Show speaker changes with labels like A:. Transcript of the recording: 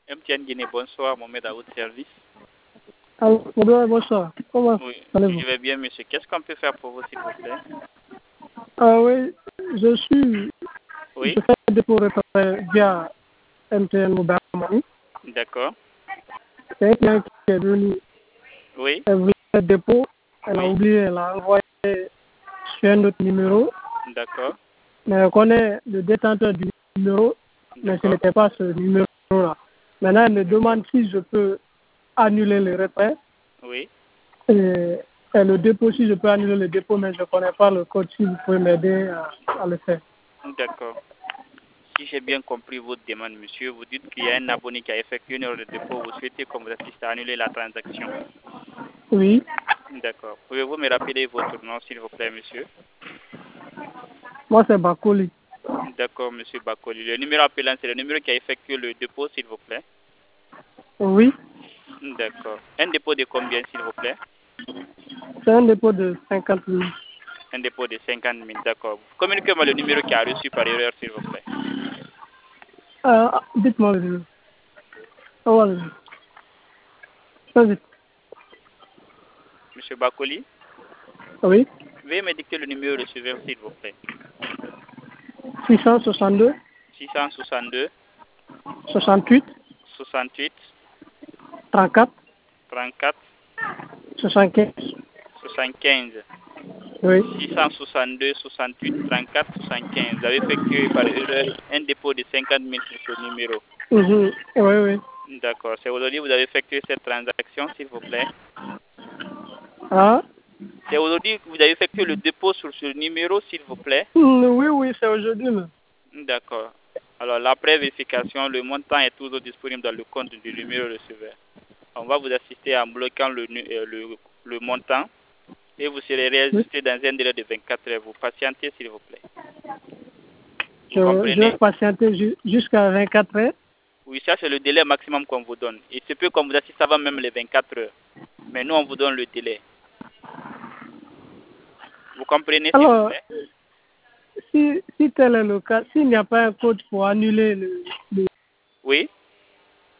A: MTN Guinée, bonsoir, Mohamed à votre service.
B: Alors, bonsoir. Comment
A: Oui,
B: allez-vous?
A: je vais bien, monsieur. Qu'est-ce qu'on peut faire pour vous, s'il vous plaît?
B: Ah oui, je
A: Oui,
B: fais un dépôt référé via MTN Mobile Money.
A: d'accord.
B: C'est un client qui est venu,
A: Oui,
B: elle voulait faire le dépôt, elle a
A: oui,
B: oublié, elle a envoyé sur un autre numéro,
A: d'accord,
B: mais elle connaît le détenteur du numéro, mais ce
A: d'accord,
B: n'était pas ce numéro-là. Maintenant, elle me demande si je peux annuler le retrait
A: oui.
B: et le dépôt, si je peux annuler le dépôt, mais je ne connais pas le code, si vous pouvez m'aider à le faire.
A: D'accord. Si j'ai bien compris votre demande, monsieur, vous dites qu'il y a un abonné qui a effectué une erreur de dépôt, vous souhaitez qu'on vous assiste à annuler la transaction.
B: Oui,
A: D'accord. Pouvez-vous me rappeler votre nom, s'il vous plaît, monsieur?
B: moi c'est Bakoli.
A: D'accord, monsieur Bakoli. Le numéro appelant, c'est le numéro qui a effectué le dépôt, s'il vous plaît?
B: Oui,
A: D'accord. Un dépôt de combien, s'il vous plaît?
B: c'est un dépôt de 50 000.
A: Un dépôt de 50 000, d'accord. Communiquez-moi le numéro qui a reçu par erreur, s'il vous plaît.
B: Dites-moi le numéro. Oh, allez. Vas-y.
A: Monsieur Bakoli,
B: Oui,
A: veuillez me dicter le numéro de receveur, s'il vous plaît.
B: 662,
A: 662
B: 68,
A: 68
B: 34,
A: 34
B: 75.
A: 75.
B: Oui.
A: 662 68 34 75. Vous avez effectué par erreur un dépôt de 50 000 sur ce numéro.
B: Oui, oui.
A: D'accord. C'est aujourd'hui que vous avez effectué cette transaction, s'il vous plaît.
B: Ah,
A: C'est aujourd'hui que vous avez effectué le dépôt sur ce numéro, s'il vous plaît.
B: oui, c'est aujourd'hui. Mais...
A: D'accord. Alors, l'après vérification, le montant est toujours disponible dans le compte du numéro receveur. On va vous assister en bloquant le montant et vous serez
B: Oui.
A: réajusté dans un délai de 24 heures. Vous patientez, s'il vous plaît. Vous
B: Je vais
A: comprenez?
B: patienter jusqu'à 24 heures.
A: Oui, ça c'est le délai maximum qu'on vous donne. Et c'est peu qu'on vous assiste avant même les 24 heures. Mais nous, on vous donne le délai. Vous comprenez, s'il vous
B: Alors,
A: plaît?
B: si tel est le cas, s'il n'y a pas un code pour annuler